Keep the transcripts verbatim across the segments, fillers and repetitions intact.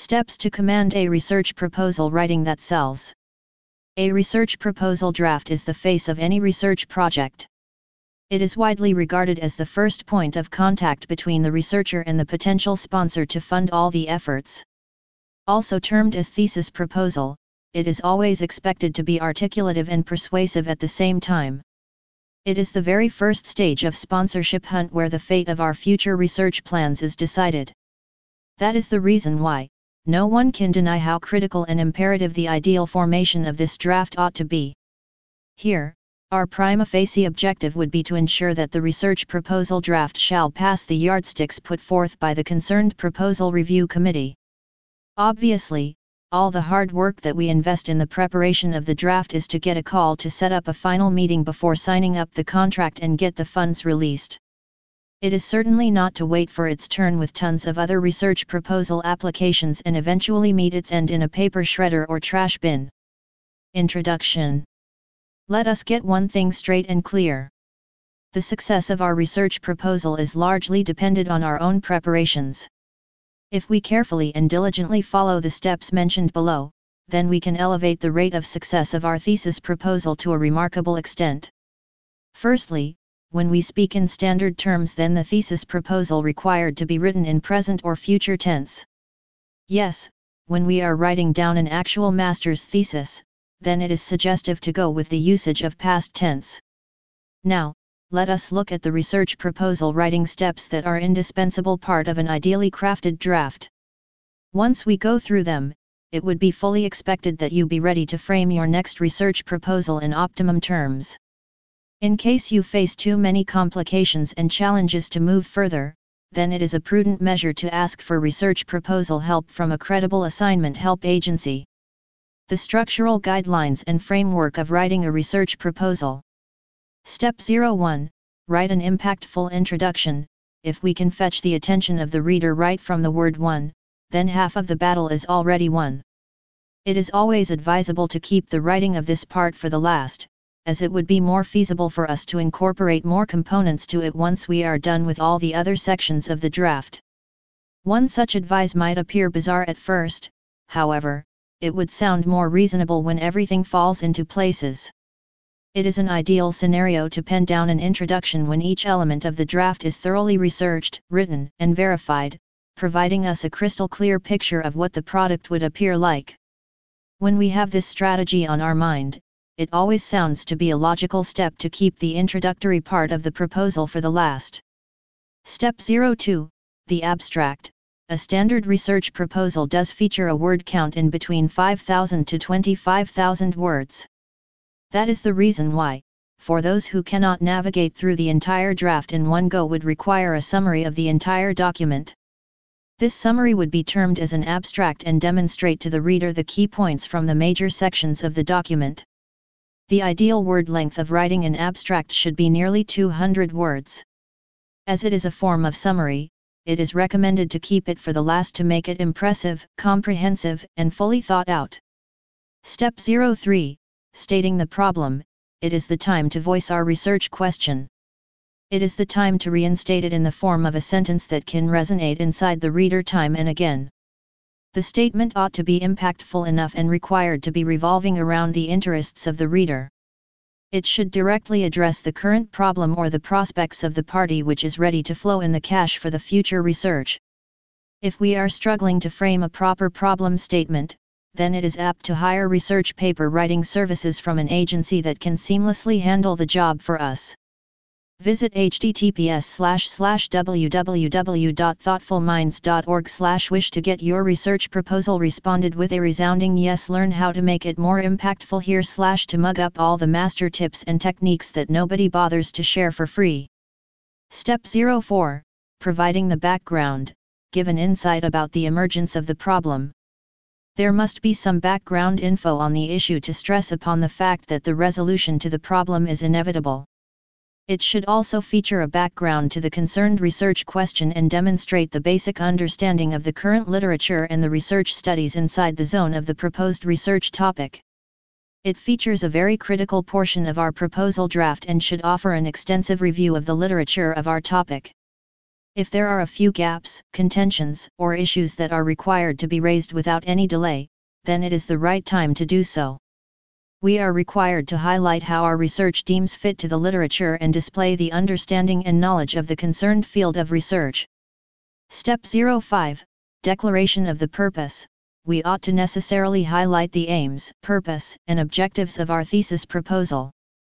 Steps to command a research proposal writing that sells. A research proposal draft is the face of any research project. It is widely regarded as the first point of contact between the researcher and the potential sponsor to fund all the efforts. Also termed as thesis proposal, it is always expected to be articulative and persuasive at the same time. It is the very first stage of sponsorship hunt where the fate of our future research plans is decided. That is the reason why, no one can deny how critical and imperative the ideal formation of this draft ought to be. Here, our prima facie objective would be to ensure that the research proposal draft shall pass the yardsticks put forth by the concerned proposal review committee. Obviously, all the hard work that we invest in the preparation of the draft is to get a call to set up a final meeting before signing up the contract and get the funds released. It is certainly not to wait for its turn with tons of other research proposal applications and eventually meet its end in a paper shredder or trash bin. Introduction. Let us get one thing straight and clear. The success of our research proposal is largely dependent on our own preparations. If we carefully and diligently follow the steps mentioned below, then we can elevate the rate of success of our thesis proposal to a remarkable extent. Firstly, when we speak in standard terms, then the thesis proposal required to be written in present or future tense. Yes, when we are writing down an actual master's thesis, then it is suggestive to go with the usage of past tense. Now, let us look at the research proposal writing steps that are indispensable part of an ideally crafted draft. Once we go through them, it would be fully expected that you be ready to frame your next research proposal in optimum terms. In case you face too many complications and challenges to move further, then it is a prudent measure to ask for research proposal help from a credible assignment help agency. The structural guidelines and framework of writing a research proposal. Step zero one. Write an impactful introduction. If we can fetch the attention of the reader right from the word one, then half of the battle is already won. It is always advisable to keep the writing of this part for the last, as it would be more feasible for us to incorporate more components to it once we are done with all the other sections of the draft. One such advice might appear bizarre at first, however, it would sound more reasonable when everything falls into places. It is an ideal scenario to pen down an introduction when each element of the draft is thoroughly researched, written, and verified, providing us a crystal clear picture of what the product would appear like. When we have this strategy on our mind, it always sounds to be a logical step to keep the introductory part of the proposal for the last. Step zero two. The abstract. A standard research proposal does feature a word count in between five thousand to twenty-five thousand words. That is the reason why, for those who cannot navigate through the entire draft in one go, would require a summary of the entire document. This summary would be termed as an abstract and demonstrate to the reader the key points from the major sections of the document. The ideal word length of writing an abstract should be nearly two hundred words. As it is a form of summary, it is recommended to keep it for the last to make it impressive, comprehensive, and fully thought out. Step zero three. Stating the problem. It is the time to voice our research question. It is the time to reinstate it in the form of a sentence that can resonate inside the reader time and again. The statement ought to be impactful enough and required to be revolving around the interests of the reader. It should directly address the current problem or the prospects of the party which is ready to flow in the cash for the future research. If we are struggling to frame a proper problem statement, then it is apt to hire research paper writing services from an agency that can seamlessly handle the job for us. Visit h t t p s slash slash w w w dot thoughtful minds dot org slash wish to get your research proposal responded with a resounding yes. Learn how to make it more impactful here slash to mug up all the master tips and techniques that nobody bothers to share for free. Step zero four. Providing the background. Give an insight about the emergence of the problem. There must be some background info on the issue to stress upon the fact that the resolution to the problem is inevitable. It should also feature a background to the concerned research question and demonstrate the basic understanding of the current literature and the research studies inside the zone of the proposed research topic. It features a very critical portion of our proposal draft and should offer an extensive review of the literature of our topic. If there are a few gaps, contentions, or issues that are required to be raised without any delay, then it is the right time to do so. We are required to highlight how our research deems fit to the literature and display the understanding and knowledge of the concerned field of research. Step zero five, Declaration of the Purpose. We ought to necessarily highlight the aims, purpose, and objectives of our thesis proposal.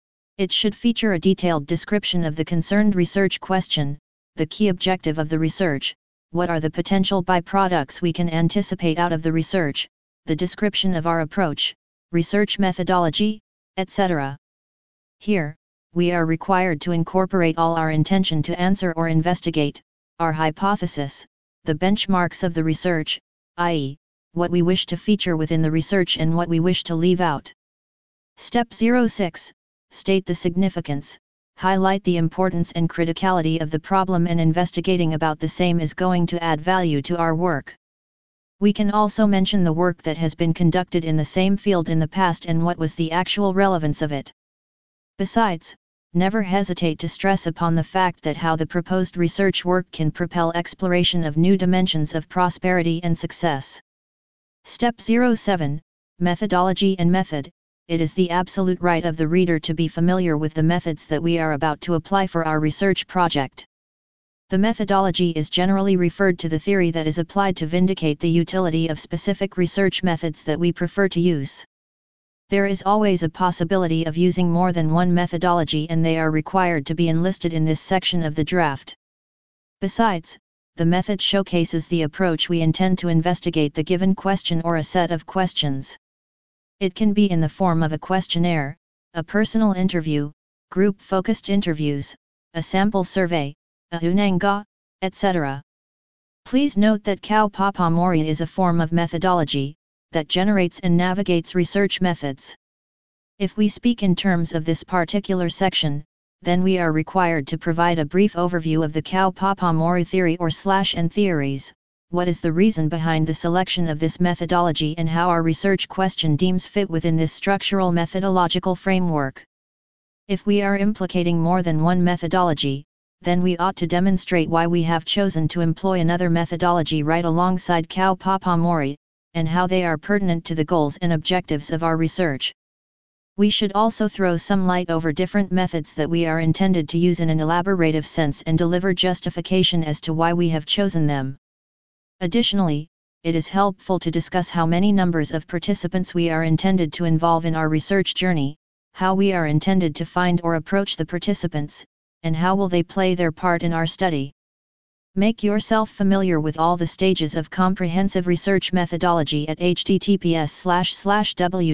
It should feature a detailed description of the concerned research question, the key objective of the research, what are the potential byproducts we can anticipate out of the research, the description of our approach, research methodology, et cetera. Here, we are required to incorporate all our intention to answer or investigate, our hypothesis, the benchmarks of the research, that is, what we wish to feature within the research and what we wish to leave out. Step zero six, State the significance. Highlight the importance and criticality of the problem, and investigating about the same is going to add value to our work. We can also mention the work that has been conducted in the same field in the past and what was the actual relevance of it. Besides, never hesitate to stress upon the fact that how the proposed research work can propel exploration of new dimensions of prosperity and success. Step zero seven, Methodology and Method. It is the absolute right of the reader to be familiar with the methods that we are about to apply for our research project. The methodology is generally referred to the theory that is applied to vindicate the utility of specific research methods that we prefer to use. There is always a possibility of using more than one methodology, and they are required to be enlisted in this section of the draft. Besides, the method showcases the approach we intend to investigate the given question or a set of questions. It can be in the form of a questionnaire, a personal interview, group-focused interviews, a sample survey, a hunanga, et cetera. Please note that Kaupapa-Mori is a form of methodology that generates and navigates research methods. If we speak in terms of this particular section, then we are required to provide a brief overview of the Kaupapa-Mori theory or slash and theories. What is the reason behind the selection of this methodology and how our research question deems fit within this structural methodological framework? If we are implicating more than one methodology, then we ought to demonstrate why we have chosen to employ another methodology right alongside Kaupapa-Mori, and how they are pertinent to the goals and objectives of our research. We should also throw some light over different methods that we are intended to use in an elaborative sense and deliver justification as to why we have chosen them. Additionally, it is helpful to discuss how many numbers of participants we are intended to involve in our research journey, how we are intended to find or approach the participants, and how will they play their part in our study. Make yourself familiar with all the stages of comprehensive research methodology at https slash slash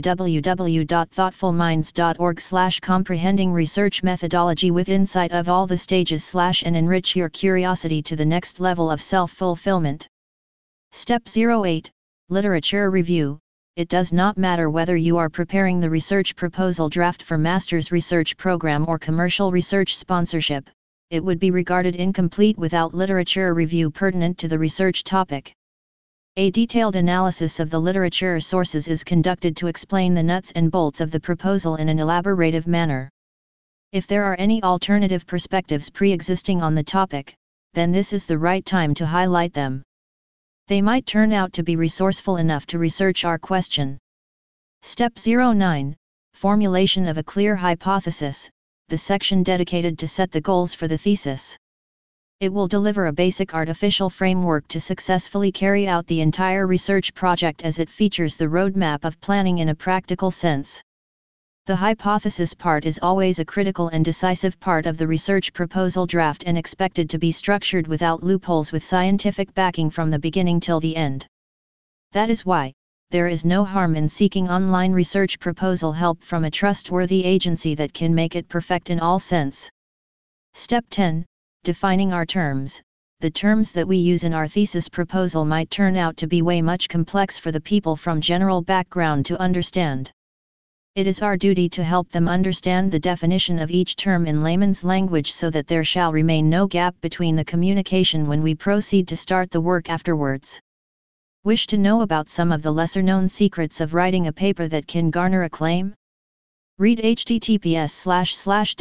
www.thoughtfulminds.org slash comprehending research methodology with insight of all the stages slash and enrich your curiosity to the next level of self-fulfillment. Step zero eight, Literature Review. It does not matter whether you are preparing the research proposal draft for master's research program or commercial research sponsorship, it would be regarded incomplete without literature review pertinent to the research topic. A detailed analysis of the literature sources is conducted to explain the nuts and bolts of the proposal in an elaborative manner. If there are any alternative perspectives pre-existing on the topic, then this is the right time to highlight them. They might turn out to be resourceful enough to research our question. Step zero nine, Formulation of a clear hypothesis, the section dedicated to set the goals for the thesis. It will deliver a basic artificial framework to successfully carry out the entire research project, as it features the roadmap of planning in a practical sense. The hypothesis part is always a critical and decisive part of the research proposal draft and expected to be structured without loopholes, with scientific backing from the beginning till the end. That is why, there is no harm in seeking online research proposal help from a trustworthy agency that can make it perfect in all sense. Step ten, Defining our terms. The terms that we use in our thesis proposal might turn out to be way much complex for the people from general background to understand. It is our duty to help them understand the definition of each term in layman's language so that there shall remain no gap between the communication when we proceed to start the work afterwards. Wish to know about some of the lesser-known secrets of writing a paper that can garner acclaim? Read https slash slash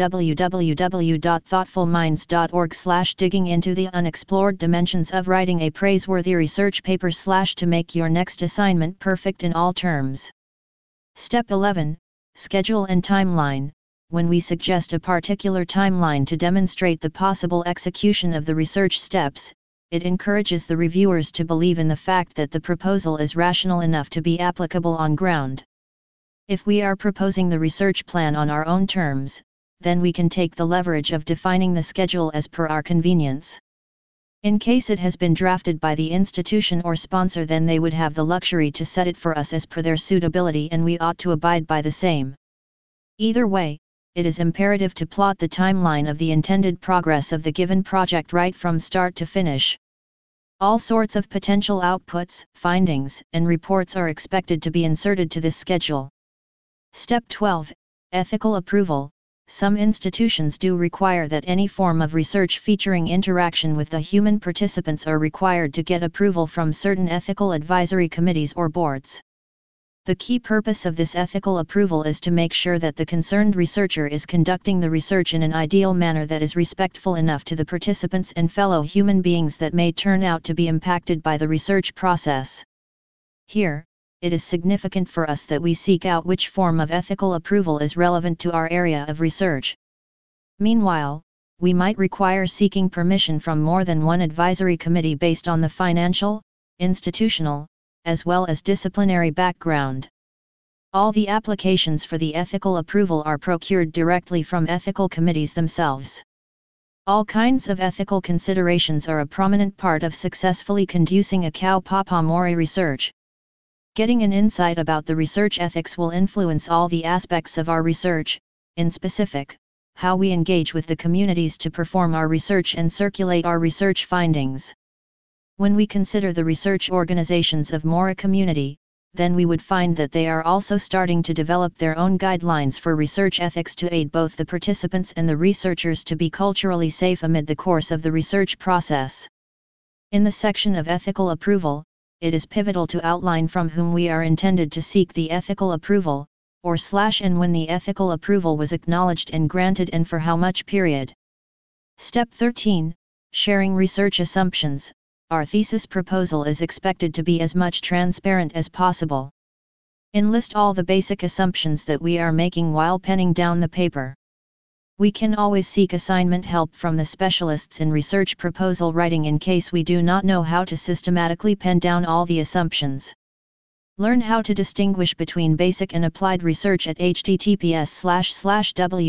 www.thoughtfulminds.org slash digging into the unexplored dimensions of writing a praiseworthy research paper slash to make your next assignment perfect in all terms. Step eleven, Schedule and Timeline. When we suggest a particular timeline to demonstrate the possible execution of the research steps, it encourages the reviewers to believe in the fact that the proposal is rational enough to be applicable on ground. If we are proposing the research plan on our own terms, then we can take the leverage of defining the schedule as per our convenience. In case it has been drafted by the institution or sponsor, then they would have the luxury to set it for us as per their suitability, and we ought to abide by the same. Either way, it is imperative to plot the timeline of the intended progress of the given project right from start to finish. All sorts of potential outputs, findings, and reports are expected to be inserted to this schedule. Step twelve, Ethical Approval. Some institutions do require that any form of research featuring interaction with the human participants are required to get approval from certain ethical advisory committees or boards. The key purpose of this ethical approval is to make sure that the concerned researcher is conducting the research in an ideal manner that is respectful enough to the participants and fellow human beings that may turn out to be impacted by the research process. Here, it is significant for us that we seek out which form of ethical approval is relevant to our area of research. Meanwhile, we might require seeking permission from more than one advisory committee based on the financial, institutional, as well as disciplinary background. All the applications for the ethical approval are procured directly from ethical committees themselves. All kinds of ethical considerations are a prominent part of successfully conducting a cow papa mori research. Getting an insight about the research ethics will influence all the aspects of our research, in specific, how we engage with the communities to perform our research and circulate our research findings. When we consider the research organizations of Mora community, then we would find that they are also starting to develop their own guidelines for research ethics to aid both the participants and the researchers to be culturally safe amid the course of the research process. In the section of ethical approval, it is pivotal to outline from whom we are intended to seek the ethical approval, or slash and when the ethical approval was acknowledged and granted and for how much period. Step thirteen, Sharing research assumptions. Our thesis proposal is expected to be as much transparent as possible. Enlist all the basic assumptions that we are making while penning down the paper. We can always seek assignment help from the specialists in research proposal writing in case we do not know how to systematically pen down all the assumptions. Learn how to distinguish between basic and applied research at https slash slash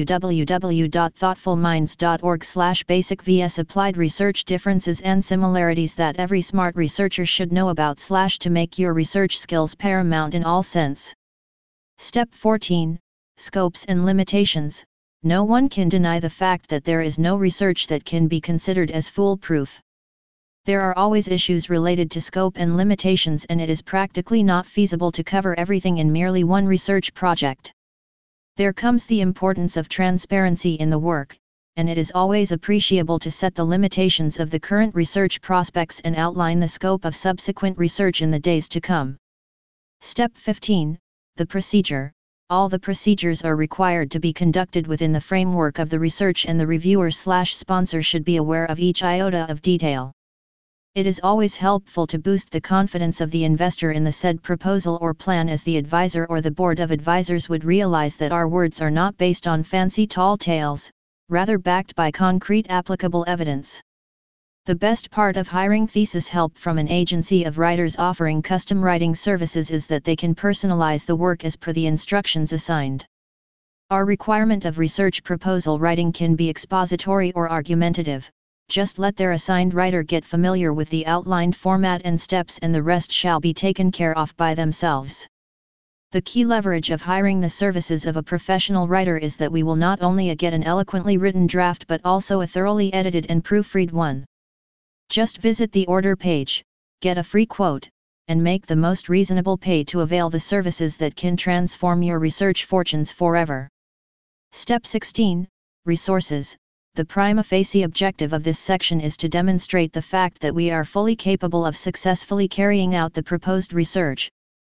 www.thoughtfulminds.org slash basic vs applied research, differences and similarities that every smart researcher should know about slash to make your research skills paramount in all sense. Step fourteen, Scopes and Limitations. No one can deny the fact that there is no research that can be considered as foolproof. There are always issues related to scope and limitations, and it is practically not feasible to cover everything in merely one research project. There comes the importance of transparency in the work, and it is always appreciable to set the limitations of the current research prospects and outline the scope of subsequent research in the days to come. Step fifteen, The Procedure. All the procedures are required to be conducted within the framework of the research, and the reviewer slash sponsor should be aware of each iota of detail. It is always helpful to boost the confidence of the investor in the said proposal or plan, as the advisor or the board of advisors would realize that our words are not based on fancy tall tales, rather backed by concrete applicable evidence. The best part of hiring thesis help from an agency of writers offering custom writing services is that they can personalize the work as per the instructions assigned. Our requirement of research proposal writing can be expository or argumentative. Just let their assigned writer get familiar with the outlined format and steps, and the rest shall be taken care of by themselves. The key leverage of hiring the services of a professional writer is that we will not only get an eloquently written draft but also a thoroughly edited and proofread one. Just visit the order page, get a free quote, and make the most reasonable pay to avail the services that can transform your research fortunes forever. Step sixteen, Resources. The prima facie objective of this section is to demonstrate the fact that we are fully capable of successfully carrying out the proposed research.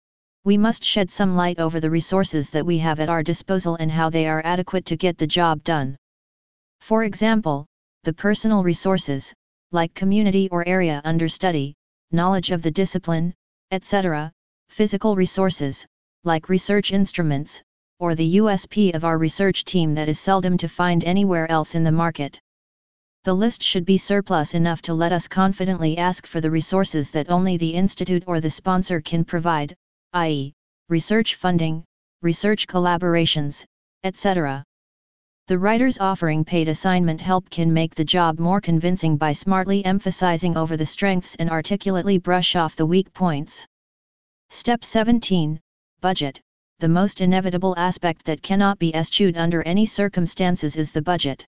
We must shed some light over the resources that we have at our disposal and how they are adequate to get the job done. For example, the personal resources, like community or area under study, knowledge of the discipline, et cetera, physical resources, like research instruments, or the U S P of our research team that is seldom to find anywhere else in the market. The list should be surplus enough to let us confidently ask for the resources that only the institute or the sponsor can provide, that is, research funding, research collaborations, et cetera. The writers offering paid assignment help can make the job more convincing by smartly emphasizing over the strengths and articulately brush off the weak points. Step seventeen, Budget. The most inevitable aspect that cannot be eschewed under any circumstances is the budget.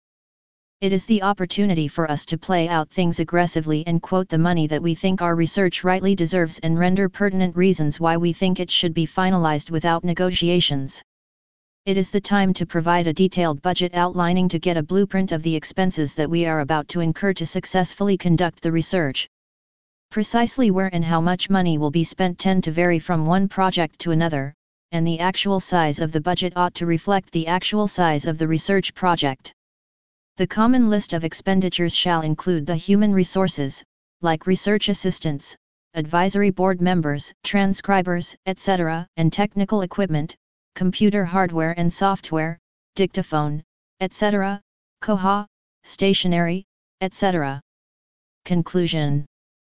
It is the opportunity for us to play out things aggressively and quote the money that we think our research rightly deserves and render pertinent reasons why we think it should be finalized without negotiations. It is the time to provide a detailed budget outlining to get a blueprint of the expenses that we are about to incur to successfully conduct the research. Precisely where and how much money will be spent tend to vary from one project to another, and the actual size of the budget ought to reflect the actual size of the research project. The common list of expenditures shall include the human resources, like research assistants, advisory board members, transcribers, et cetera, and technical equipment, computer hardware and software, dictaphone, et cetera, Koha, stationery, et cetera. Conclusion.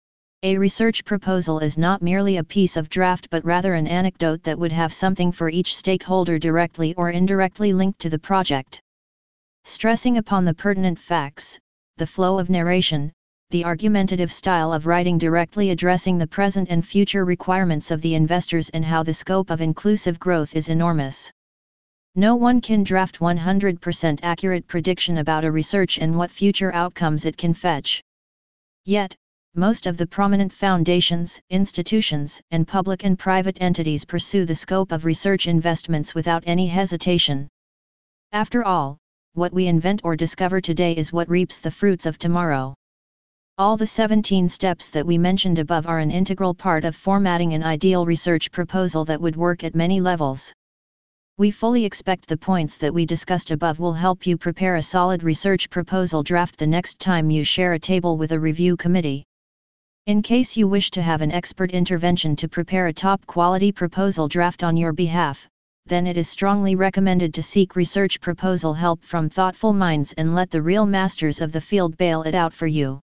A research proposal is not merely a piece of draft but rather an anecdote that would have something for each stakeholder directly or indirectly linked to the project. Stressing upon the pertinent facts, the flow of narration, the argumentative style of writing directly addressing the present and future requirements of the investors and how the scope of inclusive growth is enormous. No one can draft one hundred percent accurate prediction about a research and what future outcomes it can fetch. Yet, most of the prominent foundations, institutions, and public and private entities pursue the scope of research investments without any hesitation. After all, what we invent or discover today is what reaps the fruits of tomorrow. All the seventeen steps that we mentioned above are an integral part of formatting an ideal research proposal that would work at many levels. We fully expect the points that we discussed above will help you prepare a solid research proposal draft the next time you share a table with a review committee. In case you wish to have an expert intervention to prepare a top-quality proposal draft on your behalf, then it is strongly recommended to seek research proposal help from thoughtful minds and let the real masters of the field bail it out for you.